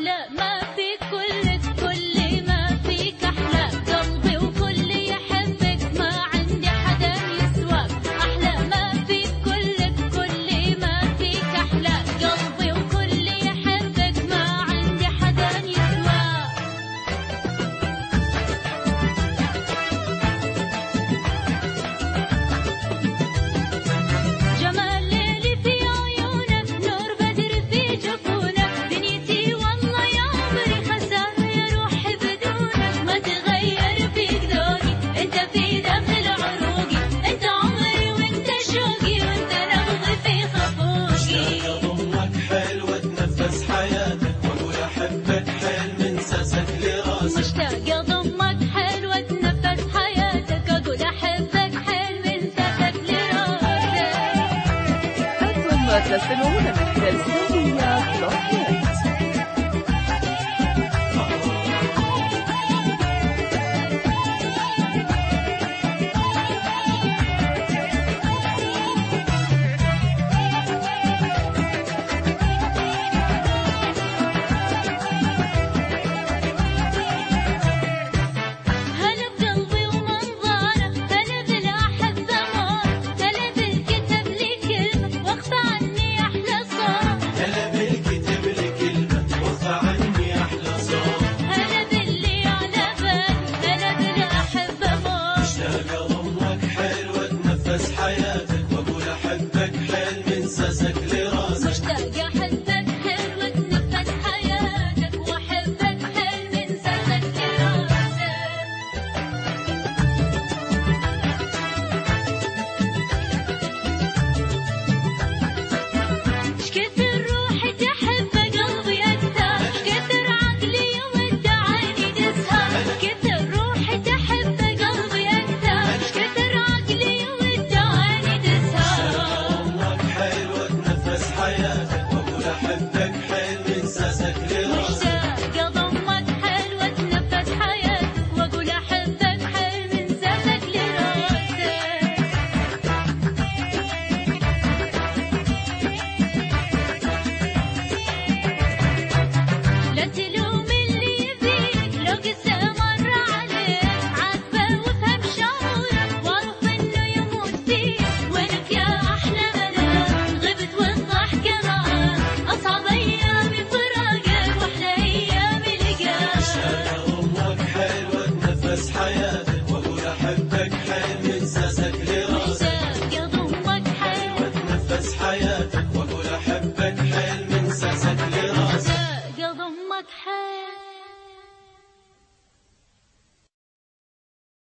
أحلى ما فيك كلك، كل ما فيك أحلى قلبي وكل يحبك، ما عندي حدا يسواك. أحلى ما فيك كلك، كل ما فيك أحلى قلبي وكل يحبك، ما عندي حدا يسواك. جمال ليلي في عيونك، نور بدر في جفونك، دنيتي والله يا عمري خسارة يا روحي بدونك. ما تغير فيك ذوقي، انت في داخل عروقي، انت عمري وانت شوقي، وانت نبضي في خفوقي. أضمك حلوة اتنفس حياتك، واقول أحبك حيل من ساسك لراسك. مشتاقة ضمك حلوة تنفس حياتك، أقول أحبك حيل من ساسك لراسك. أنتم تستمعون من خلال سعودية دوت نت. هلا بقلبي ومنظره، هلا بالأحبة مار، هلا بالكتب لي كلمة واخفى عني أحلى صوت. هلا بالكتب لي كلمة واخفى عني أحلى صوت. هلا باللي على بالي، هلا بالأحبة مار. مشتاق أضمك حلوة اتنفس حياتك، واقول أحبك حيل من ساسك لراسك. مشتاقة أحبك حلوة تنفس حياتك، وأحبك حيل من ساسك لراسك. شكثر روحي تحب قلبي أكثر، شكثر عقلي يود عيني تسهر. شكثر روحي تحب قلبي أكثر، شكثر عقلي يود عيني تسهر. أضمك حلوة اتنفس حياتك، واقول أحبك حيل من ساسك لراسك.